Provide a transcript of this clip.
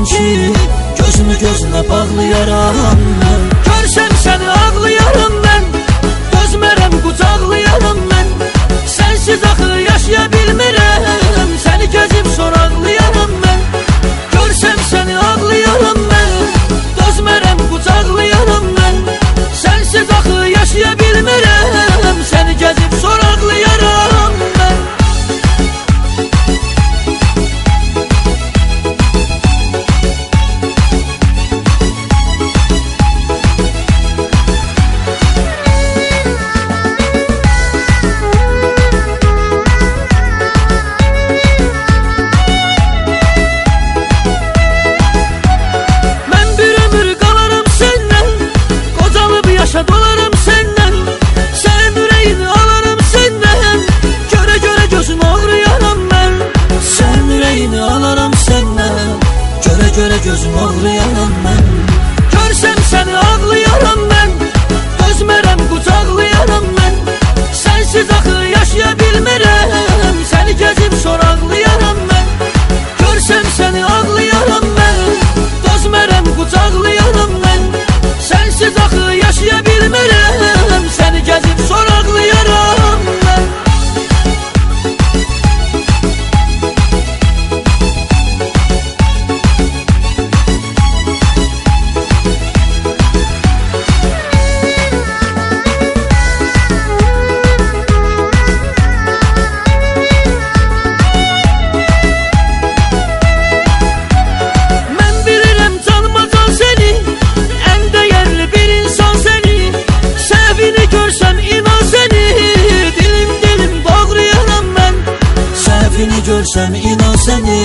ki gözümü gözünə bağlayaram mən. Görsəm səni ağlayaram mən, dözmərəm qucaqlayaram mən. Sənsiz axı yaşaya bilmirəm, səni gəzib soraqlayaram mən. Görsəm səni ağlayaram mən, dözmərəm qucaqlayaram mən. Sənsiz axı yaşaya bilmirəm, səni gəzib soraqlayaram mən. Dolarım səndən, sənin ürəyini alaram səndən. Görə görə gözüm ağrıyaram mən, sənin ürəyini alaram səndən. Görə görə gözüm ağrıyaram mən. Görsəm səni ağlayaram mən, dözmərəm qucaqlayaram mən. Sənsiz axı yaşaya bilmirəm, səni gəzib soraqlayaram mən. Görsəm səni ağlayaram mən, dözmərəm qucaqlayaram mən. Sənsiz axı yaşaya bilmirəm, səni gəzib soraqlayaram mən. Mən bilirəm canıma can səni, ən dəyərli bir insan səni. Səhvini görsəm inan səni, dilim dilim bağlayaram mən. Səhvini görsəm inan səni,